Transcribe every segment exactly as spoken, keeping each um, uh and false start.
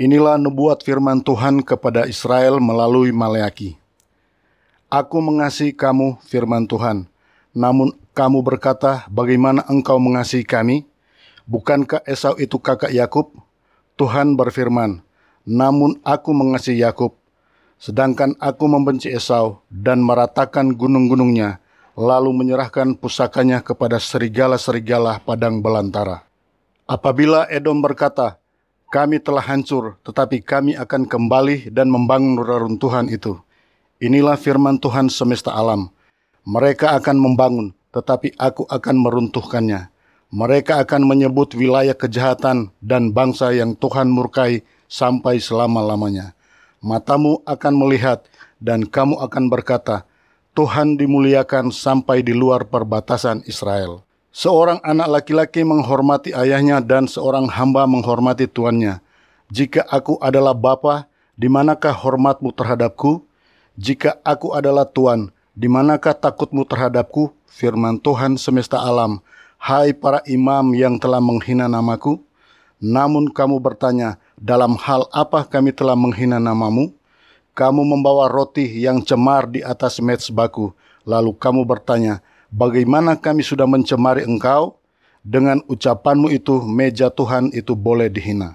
Inilah nubuat firman Tuhan kepada Israel melalui Maleaki. Aku mengasihi kamu, firman Tuhan. Namun kamu berkata, bagaimana engkau mengasihi kami? Bukankah Esau itu kakak Yakub? Tuhan berfirman, namun aku mengasihi Yakub, sedangkan aku membenci Esau dan meratakan gunung-gunungnya, lalu menyerahkan pusakanya kepada serigala-serigala padang belantara. Apabila Edom berkata, kami telah hancur, tetapi kami akan kembali dan membangun reruntuhan itu. Inilah firman Tuhan semesta alam. Mereka akan membangun, tetapi aku akan meruntuhkannya. Mereka akan menyebut wilayah kejahatan dan bangsa yang Tuhan murkai sampai selama-lamanya. Matamu akan melihat dan kamu akan berkata, Tuhan dimuliakan sampai di luar perbatasan Israel. Seorang anak laki-laki menghormati ayahnya dan seorang hamba menghormati tuannya. Jika aku adalah bapa, di manakah hormatmu terhadapku? Jika aku adalah tuan, di manakah takutmu terhadapku? Firman Tuhan semesta alam, hai para imam yang telah menghina namaku. Namun kamu bertanya, dalam hal apa kami telah menghina namamu? Kamu membawa roti yang cemar di atas mezbaku, lalu kamu bertanya, bagaimana kami sudah mencemari engkau? Dengan ucapanmu itu, meja Tuhan itu boleh dihina.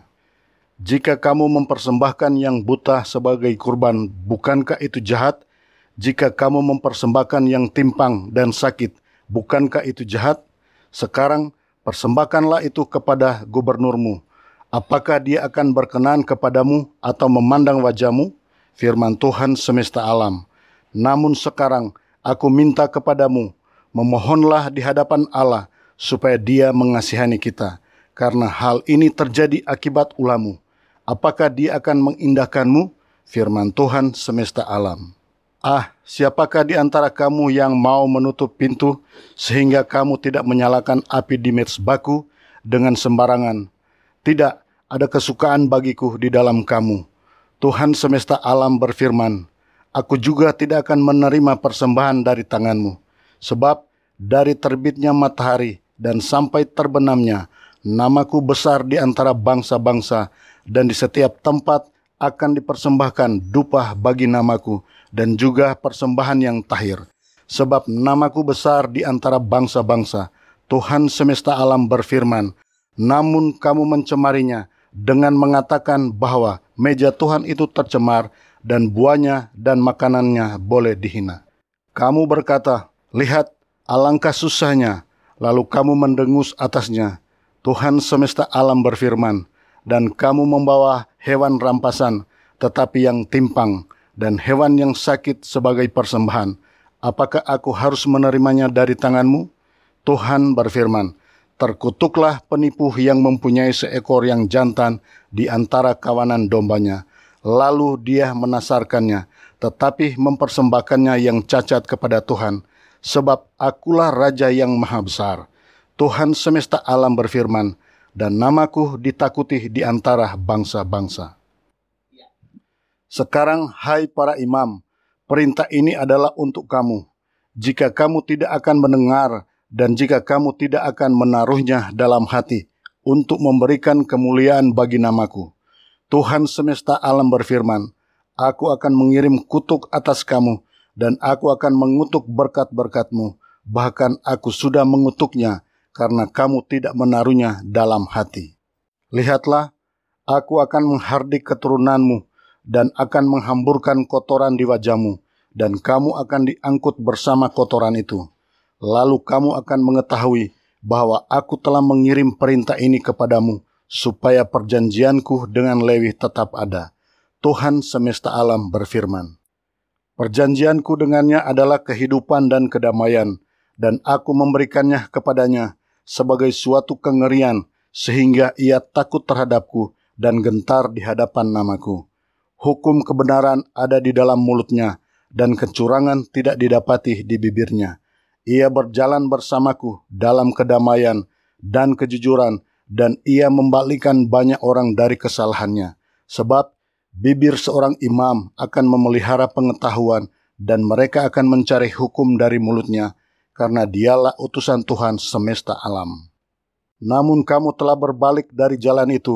Jika kamu mempersembahkan yang buta sebagai kurban, bukankah itu jahat? Jika kamu mempersembahkan yang timpang dan sakit, bukankah itu jahat? Sekarang persembahkanlah itu kepada gubernurmu. Apakah dia akan berkenan kepadamu atau memandang wajahmu? Firman Tuhan semesta alam. Namun sekarang aku minta kepadamu, memohonlah di hadapan Allah supaya Dia mengasihani kita, karena hal ini terjadi akibat ulahmu. Apakah Dia akan mengindahkanmu? Firman Tuhan semesta alam. Ah, siapakah di antara kamu yang mau menutup pintu sehingga kamu tidak menyalakan api di mezbaku dengan sembarangan? Tidak ada kesukaan bagiku di dalam kamu. Tuhan semesta alam berfirman, aku juga tidak akan menerima persembahan dari tanganmu, sebab dari terbitnya matahari dan sampai terbenamnya, namaku besar di antara bangsa-bangsa, dan di setiap tempat akan dipersembahkan dupa bagi namaku, dan juga persembahan yang tahir. Sebab namaku besar di antara bangsa-bangsa. Tuhan semesta alam berfirman, namun kamu mencemarinya dengan mengatakan bahwa meja Tuhan itu tercemar, dan buahnya dan makanannya boleh dihina. Kamu berkata, lihat, alangkah susahnya, lalu kamu mendengus atasnya. Tuhan semesta alam berfirman, dan kamu membawa hewan rampasan, tetapi yang timpang, dan hewan yang sakit sebagai persembahan. Apakah aku harus menerimanya dari tanganmu? Tuhan berfirman, terkutuklah penipu yang mempunyai seekor yang jantan di antara kawanan dombanya. Lalu dia menasarkannya, tetapi mempersembahkannya yang cacat kepada Tuhan. Sebab akulah Raja yang maha besar. Tuhan semesta alam berfirman, dan namaku ditakuti di antara bangsa-bangsa. Sekarang, hai para imam, perintah ini adalah untuk kamu. Jika kamu tidak akan mendengar, dan jika kamu tidak akan menaruhnya dalam hati, untuk memberikan kemuliaan bagi namaku. Tuhan semesta alam berfirman, aku akan mengirim kutuk atas kamu, dan aku akan mengutuk berkat-berkatmu, bahkan aku sudah mengutuknya, karena kamu tidak menaruhnya dalam hati. Lihatlah, aku akan menghardik keturunanmu, dan akan menghamburkan kotoran di wajahmu, dan kamu akan diangkut bersama kotoran itu. Lalu kamu akan mengetahui bahwa aku telah mengirim perintah ini kepadamu, supaya perjanjianku dengan Lewi tetap ada. Tuhan semesta alam berfirman, perjanjianku dengannya adalah kehidupan dan kedamaian, dan aku memberikannya kepadanya sebagai suatu kengerian, sehingga ia takut terhadapku dan gentar di hadapan namaku. Hukum kebenaran ada di dalam mulutnya, dan kecurangan tidak didapati di bibirnya. Ia berjalan bersamaku dalam kedamaian dan kejujuran, dan ia membalikkan banyak orang dari kesalahannya. Sebab bibir seorang imam akan memelihara pengetahuan, dan mereka akan mencari hukum dari mulutnya, karena dialah utusan Tuhan semesta alam. Namun kamu telah berbalik dari jalan itu.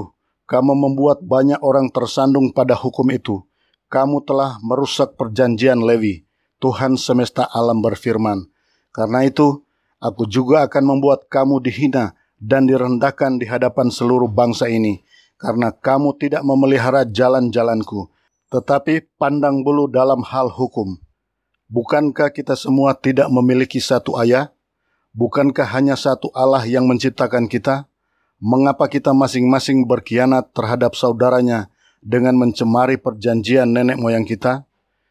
kamu membuat banyak orang tersandung pada hukum itu. Kamu telah merusak perjanjian Lewi. Tuhan semesta alam berfirman, karena itu, aku juga akan membuat kamu dihina dan direndahkan di hadapan seluruh bangsa ini, karena kamu tidak memelihara jalan-jalanku, tetapi pandang bulu dalam hal hukum. Bukankah kita semua tidak memiliki satu ayah? Bukankah hanya satu Allah yang menciptakan kita? Mengapa kita masing-masing berkhianat terhadap saudaranya dengan mencemari perjanjian nenek moyang kita?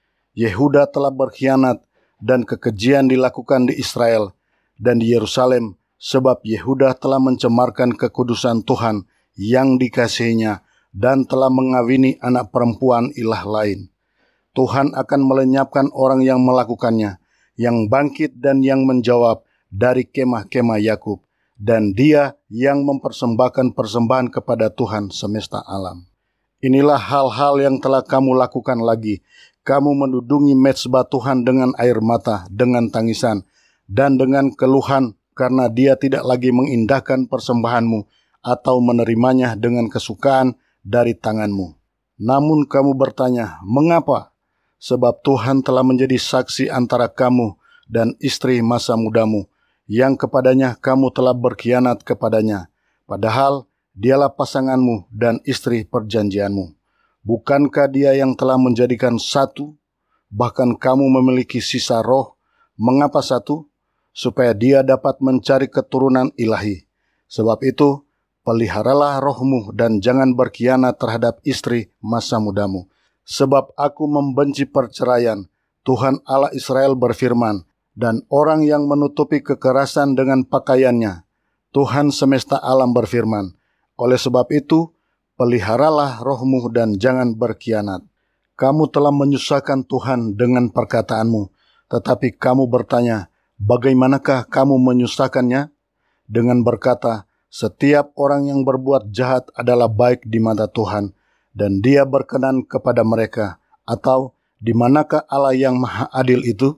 Yehuda telah berkhianat dan kekejian dilakukan di Israel dan di Yerusalem, sebab Yehuda telah mencemarkan kekudusan Tuhan yang dikasihinya dan telah mengawini anak perempuan ilah lain. Tuhan akan melenyapkan orang yang melakukannya, yang bangkit dan yang menjawab dari kemah-kemah Yakub, dan dia yang mempersembahkan persembahan kepada Tuhan semesta alam. Inilah hal-hal yang telah kamu lakukan lagi. Kamu mendudungi mezbah Tuhan dengan air mata, dengan tangisan, dan dengan keluhan karena dia tidak lagi mengindahkan persembahanmu atau menerimanya dengan kesukaan dari tanganmu. Namun kamu bertanya, mengapa? Sebab Tuhan telah menjadi saksi antara kamu dan istri masa mudamu, yang kepadanya kamu telah berkhianat kepadanya, padahal dialah pasanganmu dan istri perjanjianmu. Bukankah dia yang telah menjadikan satu? Bahkan kamu memiliki sisa roh. Mengapa satu? Supaya dia dapat mencari keturunan ilahi. Sebab itu, peliharalah rohmu dan jangan berkhianat terhadap istri masa mudamu. Sebab aku membenci perceraian. Tuhan Allah Israel berfirman, dan orang yang menutupi kekerasan dengan pakaiannya. Tuhan semesta alam berfirman, oleh sebab itu, peliharalah rohmu dan jangan berkhianat. Kamu telah menyusahkan Tuhan dengan perkataanmu, tetapi kamu bertanya, bagaimanakah kamu menyusahkannya? Dengan berkata, setiap orang yang berbuat jahat adalah baik di mata Tuhan, dan dia berkenan kepada mereka. Atau, di manakah Allah yang maha adil itu?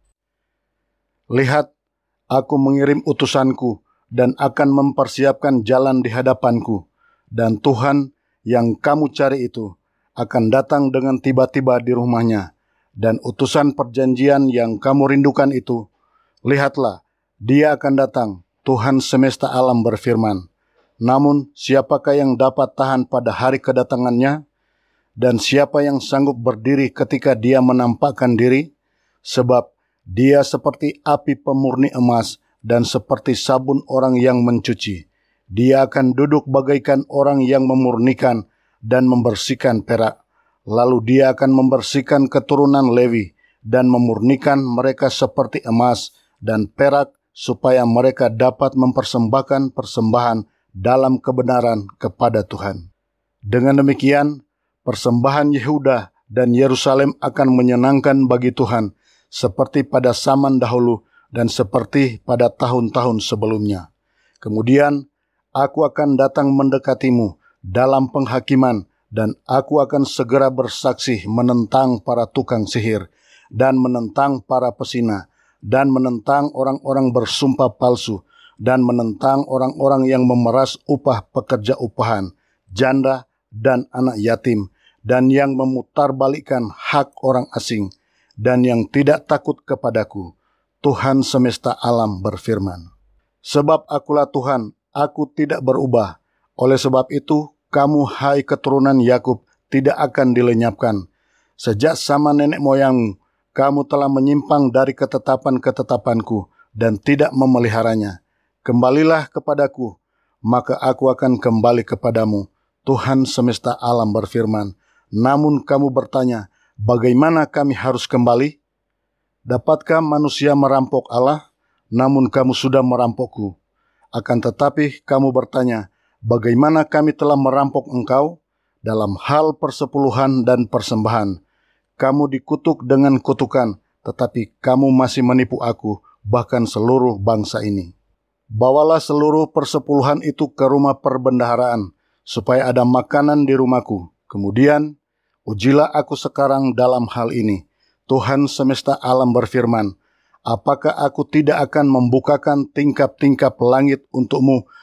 Lihat, aku mengirim utusanku dan akan mempersiapkan jalan di hadapanku. Dan Tuhan yang kamu cari itu akan datang dengan tiba-tiba di rumahnya. Dan utusan perjanjian yang kamu rindukan itu, lihatlah, dia akan datang, Tuhan semesta alam berfirman. Namun siapakah yang dapat tahan pada hari kedatangannya? Dan siapa yang sanggup berdiri ketika dia menampakkan diri? Sebab dia seperti api pemurni emas dan seperti sabun orang yang mencuci. Dia akan duduk bagaikan orang yang memurnikan dan membersihkan perak. Lalu dia akan membersihkan keturunan Lewi dan memurnikan mereka seperti emas dan perak supaya mereka dapat mempersembahkan persembahan dalam kebenaran kepada Tuhan. Dengan demikian, persembahan Yehuda dan Yerusalem akan menyenangkan bagi Tuhan, seperti pada zaman dahulu dan seperti pada tahun-tahun sebelumnya. Kemudian, aku akan datang mendekatimu dalam penghakiman, dan aku akan segera bersaksi menentang para tukang sihir, dan menentang para pesina, dan menentang orang-orang bersumpah palsu, dan menentang orang-orang yang memeras upah pekerja upahan, janda dan anak yatim, dan yang memutarbalikkan hak orang asing, dan yang tidak takut kepadaku. Tuhan semesta alam berfirman. Sebab akulah Tuhan, aku tidak berubah. Oleh sebab itu, kamu hai keturunan Yakub tidak akan dilenyapkan. Sejak zaman nenek moyangmu, kamu telah menyimpang dari ketetapan-ketetapanku dan tidak memeliharanya. Kembalilah kepadaku, maka aku akan kembali kepadamu. Tuhan semesta alam berfirman. Namun kamu bertanya, bagaimana kami harus kembali? Dapatkah manusia merampok Allah? Namun kamu sudah merampokku. Akan tetapi kamu bertanya, bagaimana kami telah merampok engkau? Dalam hal persepuluhan dan persembahan. Kamu dikutuk dengan kutukan, tetapi kamu masih menipu aku, bahkan seluruh bangsa ini. Bawalah seluruh persepuluhan itu ke rumah perbendaharaan, supaya ada makanan di rumahku. Kemudian, ujilah aku sekarang dalam hal ini. Tuhan semesta alam berfirman, apakah aku tidak akan membukakan tingkap-tingkap langit untukmu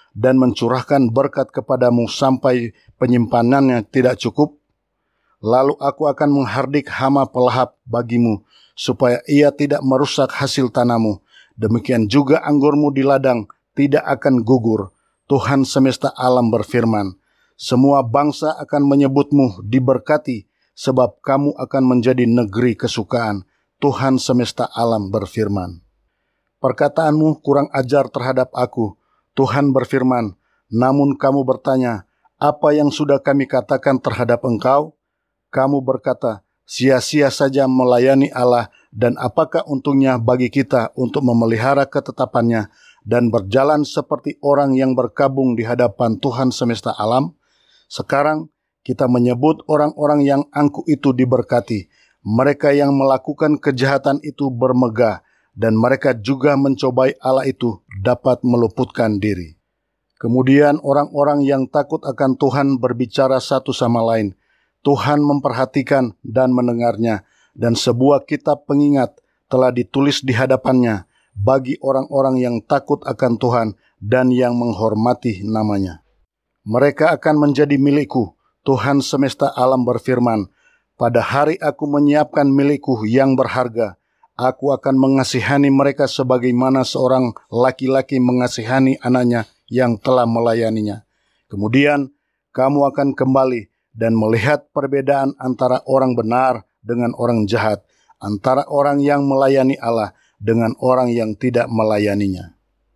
dan mencurahkan berkat kepadamu sampai penyimpanannya tidak cukup? Lalu aku akan menghardik hama pelahap bagimu, supaya ia tidak merusak hasil tanahmu. Demikian juga anggurmu di ladang tidak akan gugur. Tuhan semesta alam berfirman, semua bangsa akan menyebutmu diberkati, sebab kamu akan menjadi negeri kesukaan. Tuhan semesta alam berfirman. Perkataanmu kurang ajar terhadap aku. Tuhan berfirman, namun kamu bertanya, apa yang sudah kami katakan terhadap engkau? Kamu berkata, sia-sia saja melayani Allah, dan apakah untungnya bagi kita untuk memelihara ketetapannya dan berjalan seperti orang yang berkabung di hadapan Tuhan semesta alam? Sekarang kita menyebut orang-orang yang angkuh itu diberkati. Mereka yang melakukan kejahatan itu bermegah, dan mereka juga mencobai Allah itu dapat meluputkan diri. Kemudian orang-orang yang takut akan Tuhan berbicara satu sama lain. Tuhan memperhatikan dan mendengarnya, dan sebuah kitab pengingat telah ditulis di hadapannya bagi orang-orang yang takut akan Tuhan dan yang menghormati namanya. Mereka akan menjadi milikku. Tuhan semesta alam berfirman, pada hari aku menyiapkan milikku yang berharga, aku akan mengasihani mereka sebagaimana seorang laki-laki mengasihani anaknya yang telah melayaninya. Kemudian kamu akan kembali dan melihat perbedaan antara orang benar dengan orang jahat, antara orang yang melayani Allah dengan orang yang tidak melayaninya.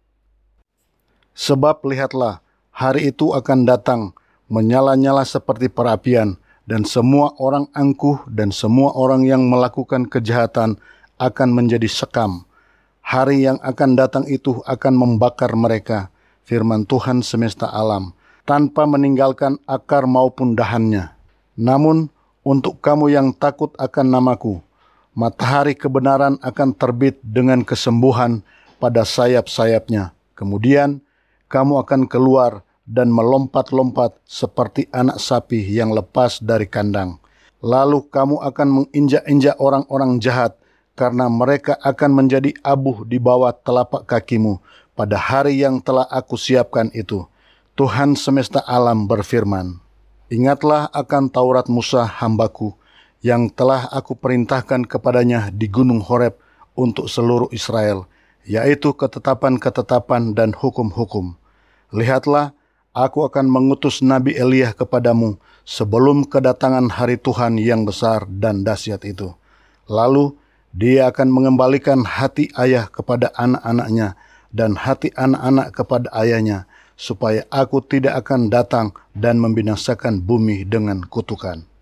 Sebab lihatlah, hari itu akan datang, menyala-nyala seperti perapian, dan semua orang angkuh dan semua orang yang melakukan kejahatan akan menjadi sekam. Hari yang akan datang itu akan membakar mereka, firman Tuhan semesta alam, tanpa meninggalkan akar maupun dahannya. Namun, untuk kamu yang takut akan namaku, matahari kebenaran akan terbit dengan kesembuhan pada sayap-sayapnya. Kemudian, kamu akan keluar dan melompat-lompat seperti anak sapi yang lepas dari kandang. Lalu kamu akan menginjak-injak orang-orang jahat, karena mereka akan menjadi abu di bawah telapak kakimu pada hari yang telah aku siapkan itu. Tuhan semesta alam berfirman, ingatlah akan Taurat Musa hambaku, yang telah aku perintahkan kepadanya di Gunung Horeb untuk seluruh Israel, yaitu ketetapan-ketetapan dan hukum-hukum. Lihatlah, aku akan mengutus Nabi Elia kepadamu sebelum kedatangan hari Tuhan yang besar dan dahsyat itu. Lalu dia akan mengembalikan hati ayah kepada anak-anaknya dan hati anak-anak kepada ayahnya, supaya aku tidak akan datang dan membinasakan bumi dengan kutukan.